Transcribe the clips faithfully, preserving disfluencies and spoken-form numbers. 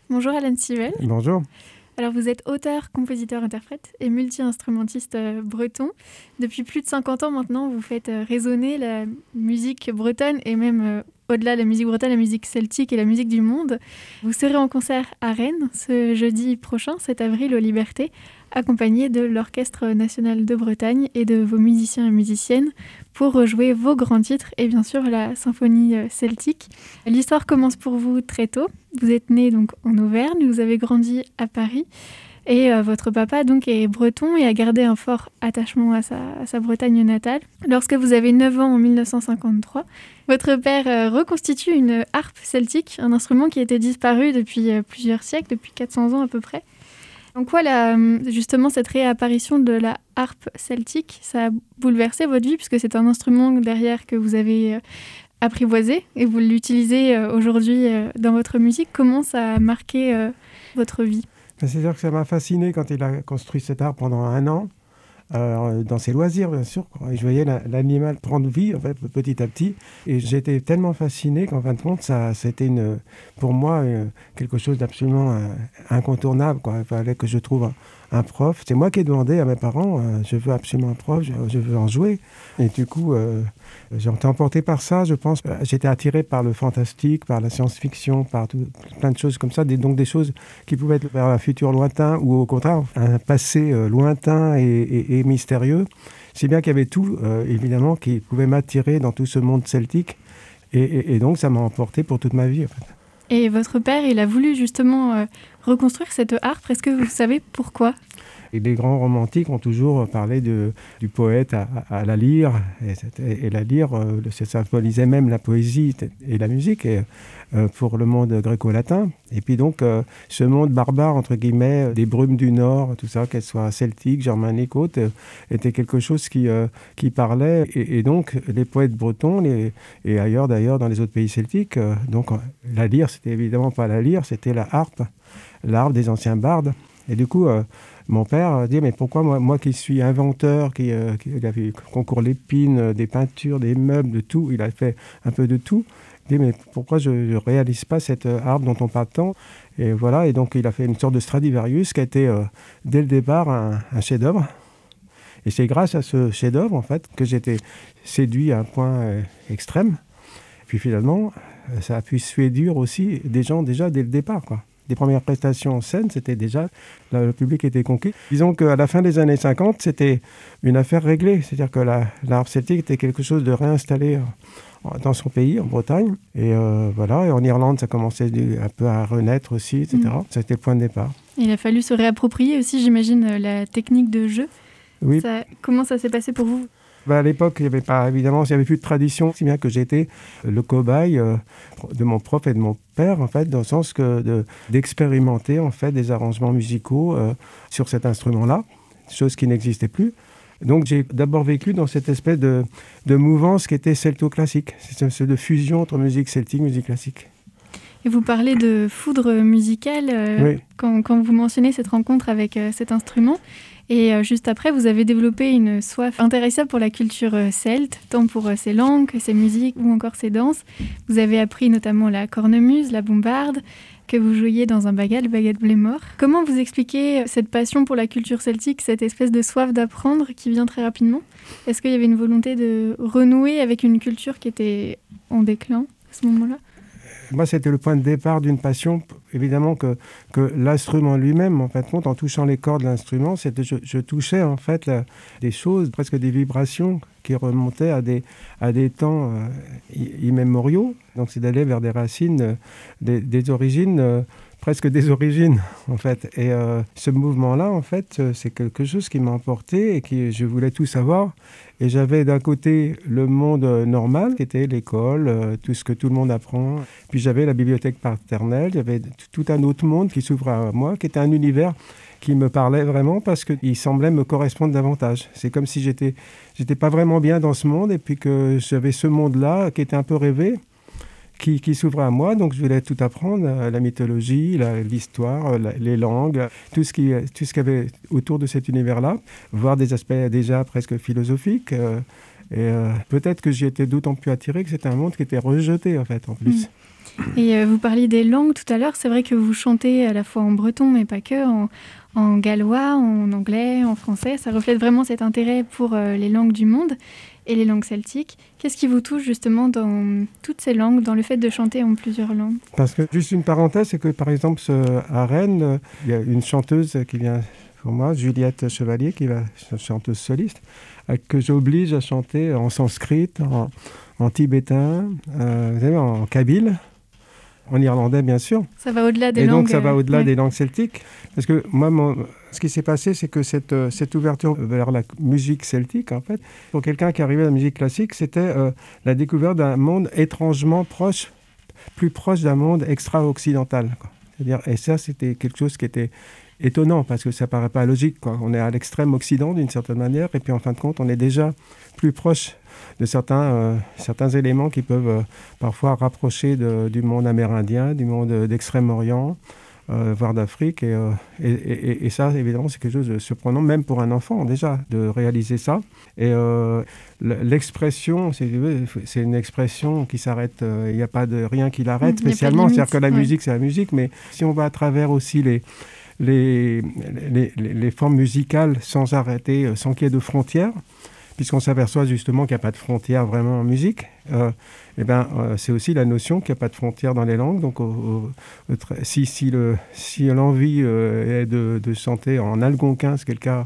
Bonjour Alan Stivell. Bonjour. Alors vous êtes auteur, compositeur, interprète et multi-instrumentiste euh, breton. Depuis plus de cinquante ans maintenant, vous faites euh, résonner la musique bretonne et même euh, au-delà de la musique bretonne, la musique celtique et la musique du monde. Vous serez en concert à Rennes ce jeudi prochain, sept avril, aux Libertés, accompagné de l'Orchestre national de Bretagne et de vos musiciens et musiciennes pour rejouer vos grands titres et bien sûr la symphonie celtique. L'histoire commence pour vous très tôt. Vous êtes né donc en Auvergne, vous avez grandi à Paris et euh, votre papa donc est breton et a gardé un fort attachement à sa, à sa Bretagne natale. Lorsque vous avez neuf ans en mille neuf cent cinquante-trois, votre père euh, reconstitue une harpe celtique, un instrument qui était disparu depuis euh, plusieurs siècles, depuis quatre cents ans à peu près. En quoi la, justement cette réapparition de la harpe celtique, ça a bouleversé votre vie puisque c'est un instrument derrière que vous avez apprivoisé et vous l'utilisez aujourd'hui dans votre musique. Comment ça a marqué votre vie ? C'est-à-dire que ça m'a fasciné quand il a construit cette harpe pendant un an, euh, dans ses loisirs bien sûr. Quoi. Et je voyais la, l'animal prendre vie en fait, petit à petit. Et j'étais tellement fasciné qu'en fin de compte, ça, c'était une, pour moi euh, quelque chose d'absolument euh, incontournable. Quoi. Il fallait que je trouve un, un prof. C'est moi qui ai demandé à mes parents, euh, je veux absolument un prof, je, je veux en jouer. Et du coup, euh, j'ai été emporté par ça, je pense. J'étais attiré par le fantastique, par la science-fiction, par tout, plein de choses comme ça. Des, donc des choses qui pouvaient être vers un futur lointain ou au contraire un passé euh, lointain et, et, et mystérieux. Si bien qu'il y avait tout, euh, évidemment, qui pouvait m'attirer dans tout ce monde celtique. Et, et, et donc, ça m'a emporté pour toute ma vie, en fait. Et votre père, il a voulu justement euh, reconstruire cette harpe. Est-ce que vous savez pourquoi ? Et les grands romantiques ont toujours parlé de, du poète à, à la lyre. Et, et la lyre, euh, ça symbolisait même la poésie et la musique et, euh, pour le monde gréco-latin. Et puis donc, euh, ce monde barbare, entre guillemets, des brumes du Nord, tout ça, qu'elles soient celtiques, germaniques, autres, euh, était quelque chose qui, euh, qui parlait. Et, et donc, les poètes bretons, les, et ailleurs d'ailleurs dans les autres pays celtiques, euh, donc la lyre, c'était évidemment pas la lyre, c'était la harpe, la harpe des anciens bardes. Et du coup... Euh, Mon père dit, mais pourquoi moi, moi qui suis inventeur, qui, euh, qui il a fait concours Lépine, des peintures, des meubles, de tout, il a fait un peu de tout. Il dit, mais pourquoi je ne réalise pas cette harpe dont on parle tant ? Et voilà, et donc il a fait une sorte de Stradivarius qui a été, euh, dès le départ, un, un chef-d'œuvre. Et c'est grâce à ce chef-d'œuvre, en fait, que j'étais séduit à un point euh, extrême. Puis finalement, ça a pu séduire aussi des gens déjà dès le départ, quoi. Les premières prestations en scène, c'était déjà, là, le public était conquis. Disons qu'à la fin des années cinquante, c'était une affaire réglée. C'est-à-dire que la, la harpe celtique était quelque chose de réinstallé dans son pays, en Bretagne. Et euh, voilà, et en Irlande, ça commençait un peu à renaître aussi, et cetera. Mmh. C'était le point de départ. Il a fallu se réapproprier aussi, j'imagine, la technique de jeu. Oui. Ça, comment ça s'est passé pour vous ? Bah à l'époque, il n'y avait pas, évidemment, il n'y avait plus de tradition, si bien que j'étais le cobaye euh, de mon prof et de mon père, en fait, dans le sens que de, d'expérimenter, en fait, des arrangements musicaux euh, sur cet instrument-là, chose qui n'existait plus. Donc, j'ai d'abord vécu dans cette espèce de, de mouvance qui était celto-classique, c'est une espèce de fusion entre musique celtique et musique classique. Et vous parlez de foudre musicale euh, oui. quand, quand vous mentionnez cette rencontre avec euh, cet instrument. Et euh, juste après, vous avez développé une soif intéressable pour la culture euh, celte, tant pour euh, ses langues que ses musiques ou encore ses danses. Vous avez appris notamment la cornemuse, la bombarde, que vous jouiez dans un bagad, le bagad blémor. Comment vous expliquez cette passion pour la culture celtique, cette espèce de soif d'apprendre qui vient très rapidement ? Est-ce qu'il y avait une volonté de renouer avec une culture qui était en déclin à ce moment-là ? Moi, c'était le point de départ d'une passion, évidemment, que, que l'instrument lui-même, en fait, en touchant les cordes de l'instrument, c'était, je, je touchais, en fait, la, des choses, presque des vibrations qui remontaient à des, à des temps euh, immémoriaux. Donc, c'est d'aller vers des racines, euh, des, des origines, euh, presque des origines, en fait. Et euh, ce mouvement-là, en fait, c'est quelque chose qui m'a emporté et que je voulais tout savoir. Et j'avais d'un côté le monde normal, qui était l'école, euh, tout ce que tout le monde apprend. Puis j'avais la bibliothèque paternelle, il y avait tout un autre monde qui s'ouvrait à moi, qui était un univers qui me parlait vraiment parce qu'il semblait me correspondre davantage. C'est comme si j'étais, j'étais pas vraiment bien dans ce monde et puis que j'avais ce monde-là qui était un peu rêvé, qui, qui s'ouvrait à moi. Donc je voulais tout apprendre, la mythologie, la, l'histoire, la, les langues, tout ce, qui, tout ce qu'il y avait autour de cet univers-là, voir des aspects déjà presque philosophiques. Euh, et euh, peut-être que j'y étais d'autant plus attiré que c'était un monde qui était rejeté en fait, en plus. Mmh. Et euh, vous parliez des langues tout à l'heure. C'est vrai que vous chantez à la fois en breton, mais pas que, en, en gallois, en anglais, en français. Ça reflète vraiment cet intérêt pour euh, les langues du monde et les langues celtiques. Qu'est-ce qui vous touche justement dans toutes ces langues, dans le fait de chanter en plusieurs langues? Parce que, juste une parenthèse, c'est que par exemple, ce- à Rennes, il y a une chanteuse qui vient pour moi, Juliette Chevalier, qui va chanteuse soliste, euh, que j'oblige à chanter en sanskrit, en, en tibétain, euh, vous savez, en kabyle, en irlandais bien sûr. Ça va au-delà des Et langues. donc ça va au-delà ouais. des langues celtiques. Parce que moi, mon, ce qui s'est passé, c'est que cette, euh, cette ouverture vers la musique celtique, en fait, pour quelqu'un qui arrivait à la musique classique, c'était euh, la découverte d'un monde étrangement proche, plus proche d'un monde extra-occidental, quoi. C'est-à-dire, et ça, c'était quelque chose qui était étonnant, parce que ça paraît pas logique, quoi. On est à l'extrême occident, d'une certaine manière, et puis en fin de compte, on est déjà plus proche de certains, euh, certains éléments qui peuvent euh, parfois rapprocher de, du monde amérindien, du monde euh, d'Extrême-Orient, euh, voire d'Afrique. Et, euh, et, et, et ça, évidemment, c'est quelque chose de surprenant, même pour un enfant, déjà, de réaliser ça. Et euh, l'expression, c'est, c'est une expression qui s'arrête, il euh, n'y a pas de rien qui l'arrête mmh, spécialement. C'est-à-dire que la ouais. musique, c'est la musique, mais si on va à travers aussi les... Les, les, les, les formes musicales sans arrêter, sans qu'il y ait de frontières, puisqu'on s'aperçoit justement qu'il n'y a pas de frontières vraiment en musique, euh, et ben, euh, c'est aussi la notion qu'il n'y a pas de frontières dans les langues. Donc, au, au, si, si, le, si l'envie euh, est de, de chanter en algonquin, ce qui est le cas,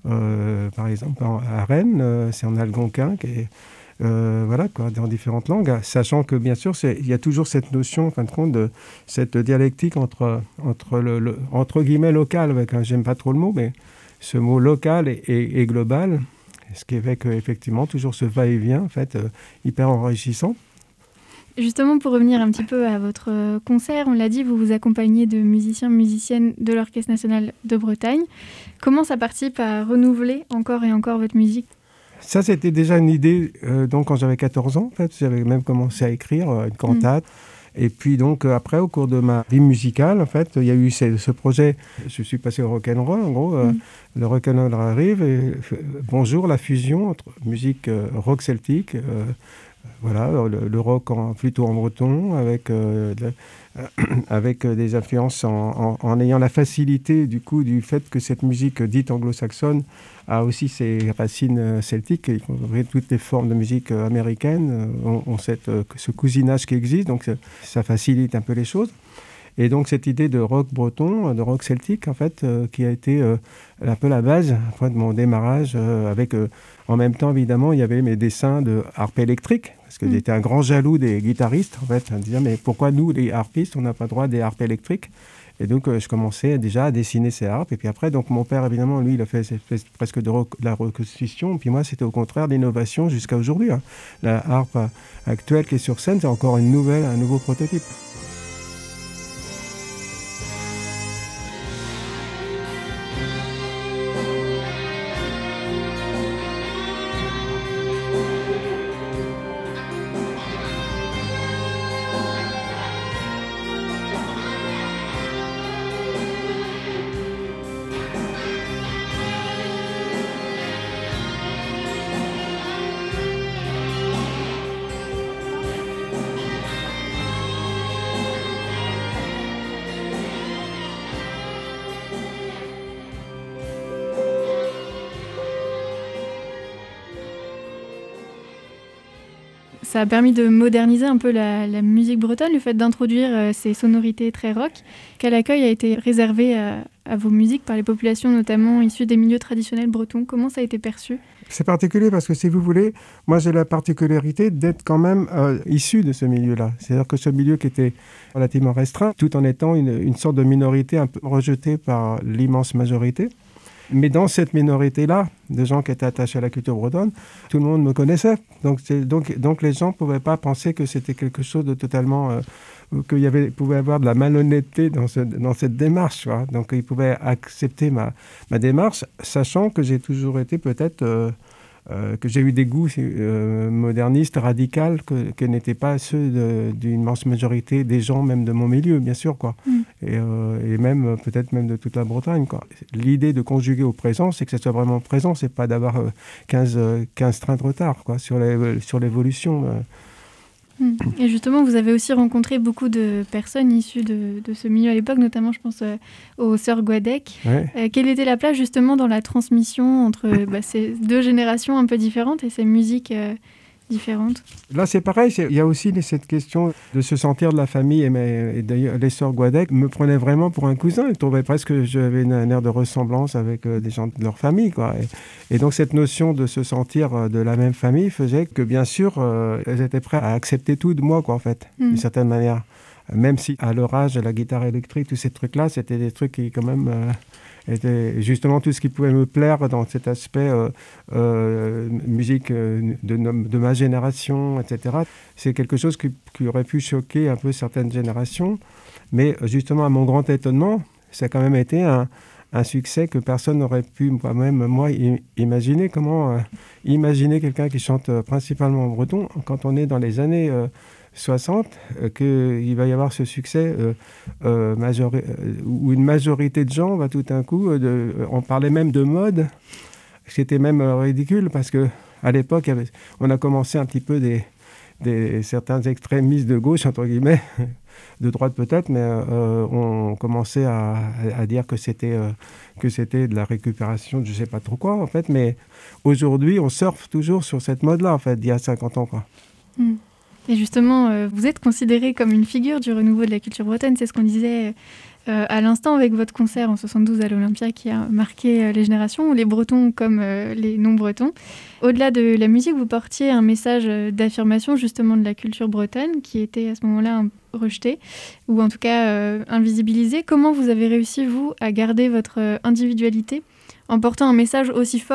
euh, par exemple, en, à Rennes, euh, c'est en algonquin qui est... Euh, voilà, quoi, dans différentes langues, sachant que bien sûr, il y a toujours cette notion, en fin de compte, de cette dialectique entre, entre le, le entre guillemets local, avec un, j'aime pas trop le mot, mais ce mot local et, et, et global, ce qui fait qu'effectivement, toujours ce va-et-vient, en fait, euh, hyper enrichissant. Justement, pour revenir un petit peu à votre concert, on l'a dit, vous vous accompagnez de musiciens, musiciennes de l'Orchestre national de Bretagne. Comment ça participe à renouveler encore et encore votre musique ? Ça, c'était déjà une idée euh, donc, quand j'avais quatorze ans. En fait, j'avais même commencé à écrire euh, une cantate. Mmh. Et puis, donc, euh, après, au cours de ma vie musicale, en fait, il y a eu ce, ce projet. Je suis passé au rock'n'roll, en gros. Euh, mmh. Le rock'n'roll arrive et euh, bonjour, la fusion entre musique euh, rock celtique, euh, voilà, le, le rock en, plutôt en breton, avec, euh, de, euh, avec des influences en, en, en ayant la facilité, du coup, du fait que cette musique dite anglo-saxonne a aussi ses racines celtiques, y compris toutes les formes de musique américaine ont, ont cette, ce cousinage qui existe, donc ça facilite un peu les choses. Et donc cette idée de rock breton, de rock celtique, en fait, euh, qui a été euh, un peu la base après, de mon démarrage, euh, avec, euh, en même temps, évidemment, il y avait mes dessins de harpe électrique, parce que mmh. j'étais un grand jaloux des guitaristes, en fait, en disant, mais pourquoi nous, les harpistes, on n'a pas droit des harpes électriques ? Et donc, euh, je commençais déjà à dessiner ces harpes. Et puis après, donc, mon père, évidemment, lui, il a fait, fait presque de, roc- de la reconstitution. Puis moi, c'était au contraire l'innovation jusqu'à aujourd'hui. Hein. La harpe actuelle qui est sur scène, c'est encore une nouvelle, un nouveau prototype. Ça a permis de moderniser un peu la, la musique bretonne, le fait d'introduire euh, ces sonorités très rock. Quel accueil a été réservé à, à vos musiques par les populations, notamment issues des milieux traditionnels bretons ? Comment ça a été perçu ? C'est particulier parce que, si vous voulez, moi j'ai la particularité d'être quand même euh, issu de ce milieu-là. C'est-à-dire que ce milieu qui était relativement restreint, tout en étant une, une sorte de minorité un peu rejetée par l'immense majorité. Mais dans cette minorité-là, de gens qui étaient attachés à la culture bretonne, tout le monde me connaissait. Donc, c'est, donc, donc les gens ne pouvaient pas penser que c'était quelque chose de totalement... Euh, qu'il y avait, pouvait y avoir de la malhonnêteté dans, ce, dans cette démarche. Tu vois. Donc ils pouvaient accepter ma, ma démarche, sachant que j'ai toujours été peut-être... Euh, Euh, que j'ai eu des goûts euh, modernistes, radicaux, que, que n'étaient pas ceux de, d'une immense majorité des gens, même de mon milieu, bien sûr, quoi. Mm. Et, euh, et même, peut-être même de toute la Bretagne, quoi. L'idée de conjuguer au présent, c'est que ça soit vraiment présent, c'est pas d'avoir euh, quinze, quinze trains de retard, quoi, sur, les, sur l'évolution. Euh. Et justement, vous avez aussi rencontré beaucoup de personnes issues de, de ce milieu à l'époque, notamment, je pense, euh, aux sœurs Guadec. Ouais. Euh, quelle était la place, justement, dans la transmission entre bah, ces deux générations un peu différentes et ces musiques euh, différentes? Là, c'est pareil. Il y a aussi cette question de se sentir de la famille. Et, mes, et d'ailleurs, les sœurs Guadec me prenaient vraiment pour un cousin. Ils trouvaient presque que j'avais une, un air de ressemblance avec euh, des gens de leur famille, quoi. Et, et donc, cette notion de se sentir euh, de la même famille faisait que, bien sûr, euh, elles étaient prêtes à accepter tout de moi, quoi, en fait, mmh. d'une certaine manière. Même si, à leur âge, la guitare électrique, tous ces trucs-là, c'était des trucs qui, quand même... Euh, était justement tout ce qui pouvait me plaire dans cet aspect euh, euh, musique euh, de, de ma génération, et cetera. C'est quelque chose qui, qui aurait pu choquer un peu certaines générations, mais justement, à mon grand étonnement, ça a quand même été un, un succès que personne n'aurait pu, moi-même, moi, imaginer. Comment euh, imaginer quelqu'un qui chante principalement en breton quand on est dans les années... Euh, soixante, euh, qu'il va y avoir ce succès euh, euh, majori- euh, où une majorité de gens va tout d'un coup, euh, de, euh, on parlait même de mode, c'était même euh, ridicule parce qu'à l'époque, avait, on a commencé un petit peu des, des, certains extrémistes de gauche, entre guillemets, de droite peut-être, mais euh, on commençait à, à dire que c'était, euh, que c'était de la récupération, je ne sais pas trop quoi en fait, mais aujourd'hui, on surfe toujours sur cette mode-là, en fait, d'il y a cinquante ans, quoi. Mm. Et justement, euh, vous êtes considéré comme une figure du renouveau de la culture bretonne. C'est ce qu'on disait euh, à l'instant avec votre concert en soixante-douze à l'Olympia qui a marqué euh, les générations, les Bretons comme euh, les non-Bretons. Au-delà de la musique, vous portiez un message d'affirmation justement de la culture bretonne qui était à ce moment-là rejetée ou en tout cas euh, invisibilisée. Comment vous avez réussi, vous, à garder votre individualité en portant un message aussi fort ?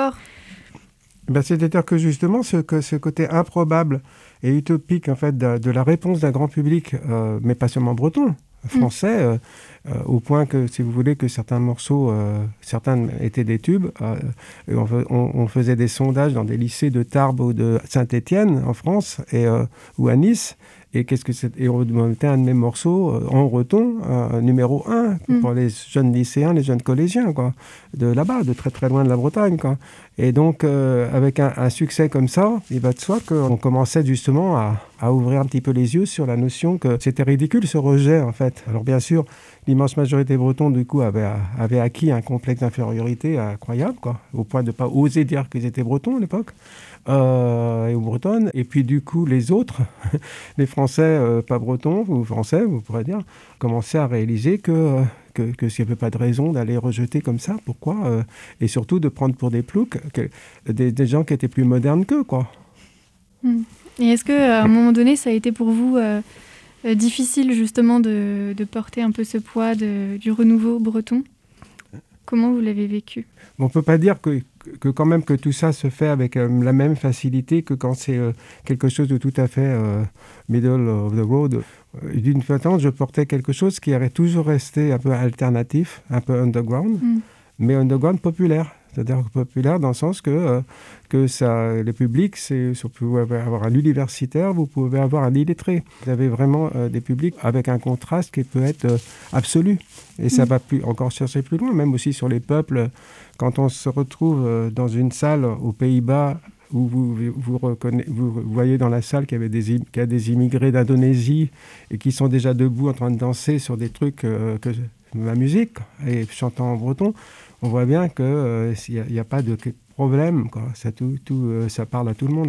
Ben, c'est-à-dire que justement, ce, que, ce côté improbable et utopique en fait, de, de la réponse d'un grand public, euh, mais pas seulement breton, français, euh, euh, au point que, si vous voulez, que certains morceaux, euh, certains étaient des tubes. Euh, et on, on, on faisait des sondages dans des lycées de Tarbes ou de Saint-Étienne, en France, et, euh, ou à Nice. Et, qu'est-ce que c'est et on mettait un de mes morceaux euh, en breton, euh, numéro un, mm. pour les jeunes lycéens, les jeunes collégiens, quoi, de là-bas, de très très loin de la Bretagne, quoi. Et donc, euh, avec un, un succès comme ça, il va de soi qu'on commençait justement à, à ouvrir un petit peu les yeux sur la notion que c'était ridicule, ce rejet, en fait. Alors, bien sûr, l'immense majorité des Bretons, du coup, avait, avait acquis un complexe d'infériorité incroyable, quoi, au point de ne pas oser dire qu'ils étaient Bretons à l'époque. Euh, et aux bretonnes, et puis du coup les autres, les Français euh, pas bretons, ou Français, vous pourrez dire, commençaient à réaliser que, euh, que, que s'il n'y avait pas de raison d'aller rejeter comme ça, pourquoi euh, et surtout de prendre pour des ploucs que, des, des gens qui étaient plus modernes qu'eux, quoi. Mmh. Et est-ce qu'à un moment donné, ça a été pour vous euh, euh, difficile justement de, de porter un peu ce poids de, du renouveau breton ? Comment vous l'avez vécu ? On ne peut pas dire que, que quand même que tout ça se fait avec euh, la même facilité que quand c'est euh, quelque chose de tout à fait euh, middle of the road. Euh, d'une façon, je portais quelque chose qui aurait toujours resté un peu alternatif, un peu underground, mm. mais underground populaire. C'est-à-dire populaire dans le sens que, euh, que ça, le public, c'est, vous pouvez avoir un universitaire, vous pouvez avoir un illettré. Vous avez vraiment euh, des publics avec un contraste qui peut être euh, absolu. Et ça mmh. va plus, encore chercher plus loin, même aussi sur les peuples. Quand on se retrouve euh, dans une salle aux Pays-Bas, où vous, vous, reconna- vous voyez dans la salle qu'il y, avait des, im- qu'il y a des immigrés d'Indonésie et qui sont déjà debout en train de danser sur des trucs, euh, que, la musique, et chantant en breton, on voit bien qu'il n'y a, a pas de problème, quoi. Ça, tout, tout, euh, ça parle à tout le monde.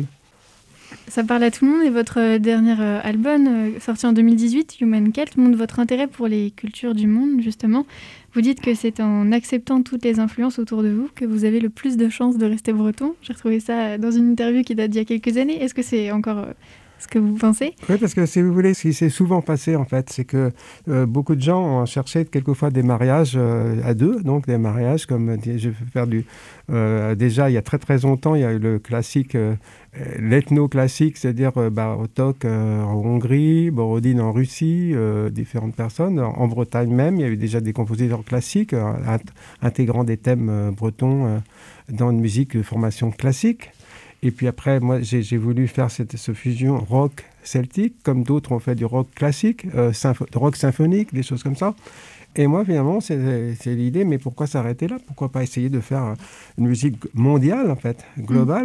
Ça parle à tout le monde et votre dernier euh, album, euh, sorti en deux mille dix-huit, Human Celt, montre votre intérêt pour les cultures du monde, justement. Vous dites que c'est en acceptant toutes les influences autour de vous que vous avez le plus de chances de rester breton. J'ai retrouvé ça dans une interview qui date d'il y a quelques années. Est-ce que c'est encore... Euh, ce que vous pensez ? Oui, parce que si vous voulez, ce qui s'est souvent passé, en fait, c'est que euh, beaucoup de gens ont cherché quelquefois des mariages euh, à deux, donc des mariages comme, je vais faire du... Euh, déjà, il y a très très longtemps, il y a eu le classique, euh, l'ethno-classique, c'est-à-dire euh, Bartók euh, en Hongrie, Borodine en Russie, euh, différentes personnes. En, en Bretagne même, il y a eu déjà des compositeurs classiques euh, intégrant des thèmes euh, bretons euh, dans une musique de formation classique. Et puis après, moi, j'ai, j'ai voulu faire cette, cette fusion rock celtique, comme d'autres ont fait du rock classique, euh, symph- rock symphonique, des choses comme ça. Et moi, finalement, c'est, c'est l'idée, mais pourquoi s'arrêter là ? Pourquoi pas essayer de faire une musique mondiale, en fait, globale ?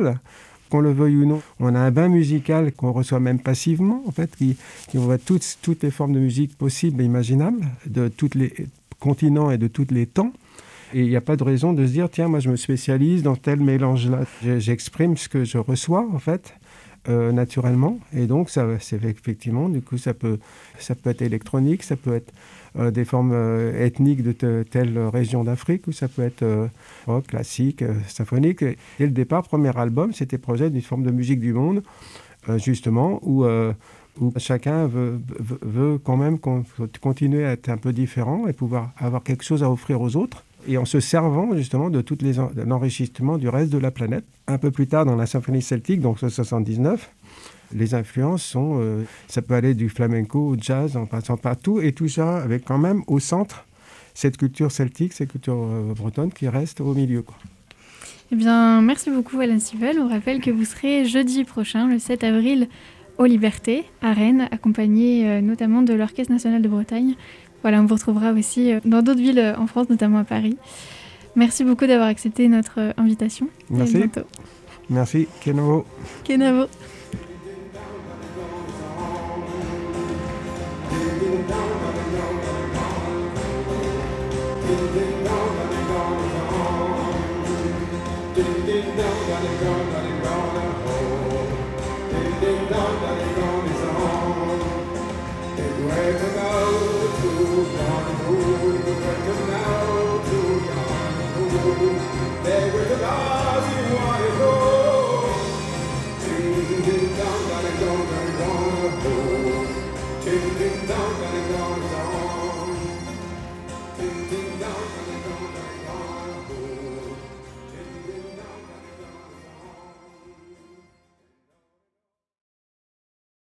qu'on le veuille ou non. On a un bain musical qu'on reçoit même passivement, en fait, qui, qui envoie toutes, toutes les formes de musique possibles et imaginables, de tous les continents et de tous les temps. Et il n'y a pas de raison de se dire, tiens, moi je me spécialise dans tel mélange-là. J'exprime ce que je reçois, en fait, euh, naturellement. Et donc, ça, c'est effectivement, du coup, ça peut, ça peut être électronique, ça peut être euh, des formes euh, ethniques de te, telle région d'Afrique, ou ça peut être euh, rock, classique, euh, symphonique. Et dès le départ, premier album, c'était le projet d'une forme de musique du monde, euh, justement, où... Euh, où chacun veut, veut, veut quand même continuer à être un peu différent et pouvoir avoir quelque chose à offrir aux autres, et en se servant justement de tout les en, de l'enrichissement du reste de la planète. Un peu plus tard, dans la symphonie celtique, donc en soixante-dix-neuf, les influences sont... Euh, ça peut aller du flamenco au jazz, en passant par tout, et tout ça avec quand même au centre cette culture celtique, cette culture euh, bretonne qui reste au milieu, quoi. Eh bien, merci beaucoup Alain Stivell. On rappelle que vous serez jeudi prochain, le sept avril, aux Libertés, à Rennes, accompagné euh, notamment de l'Orchestre national de Bretagne. Voilà, on vous retrouvera aussi euh, dans d'autres villes euh, en France, notamment à Paris. Merci beaucoup d'avoir accepté notre euh, invitation. Merci. Et à bientôt. Merci. Kenavo. Kenavo. Ding ding dong, dong, dong, dong, dong, dong.